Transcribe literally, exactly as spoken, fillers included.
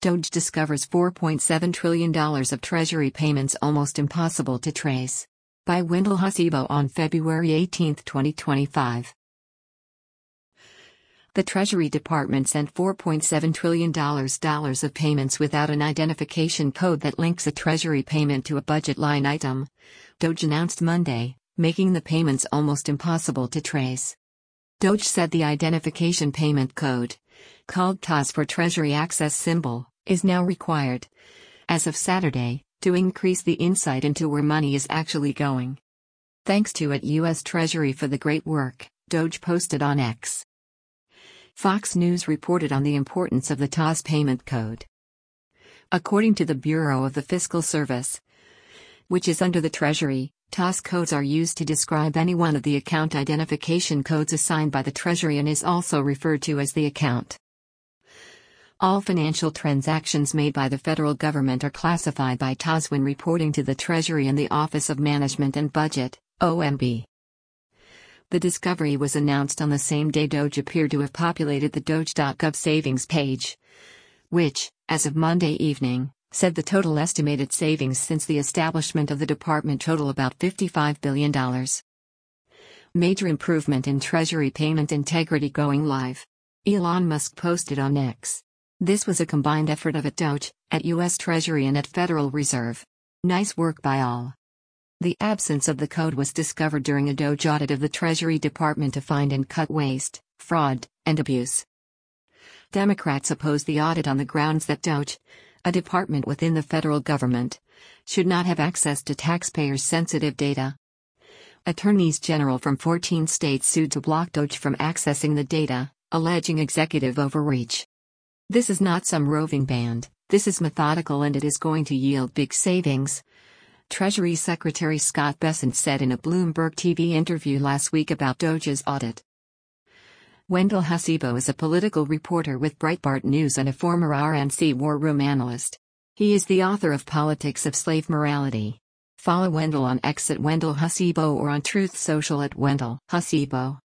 Doge discovers four point seven trillion dollars of Treasury payments almost impossible to trace. By Wendell Hasibo on February eighteenth, twenty twenty-five. The Treasury Department sent four point seven trillion dollars of payments without an identification code that links a Treasury payment to a budget line item, Doge announced Monday, making the payments almost impossible to trace. Doge said the identification payment code, called T A S for Treasury Access Symbol, is now required, as of Saturday, to increase the insight into where money is actually going. Thanks to at U S Treasury for the great work, Doge posted on X. Fox News reported on the importance of the T A S payment code. According to the Bureau of the Fiscal Service, which is under the Treasury, T A S codes are used to describe any one of the account identification codes assigned by the Treasury and is also referred to as the account. All financial transactions made by the federal government are classified by T A S when reporting to the Treasury and the Office of Management and Budget, O M B. The discovery was announced on the same day Doge appeared to have populated the Doge dot gov savings page, which, as of Monday evening, said the total estimated savings since the establishment of the department total about fifty-five billion dollars. Major improvement in Treasury payment integrity going live. Elon Musk posted on X. This was a combined effort of at Doge, at U S Treasury and at Federal Reserve. Nice work by all. The absence of the code was discovered during a Doge audit of the Treasury Department to find and cut waste, fraud, and abuse. Democrats opposed the audit on the grounds that Doge, a department within the federal government, should not have access to taxpayers' sensitive data. Attorneys general from fourteen states sued to block Doge from accessing the data, alleging executive overreach. This is not some roving band, this is methodical and it is going to yield big savings, Treasury Secretary Scott Bessent said in a Bloomberg T V interview last week about Doge's audit. Wendell Hasibo is a political reporter with Breitbart News and a former R N C war room analyst. He is the author of Politics of Slave Morality. Follow Wendell on X at Wendell Hasibo or on Truth Social at Wendell Hasibo.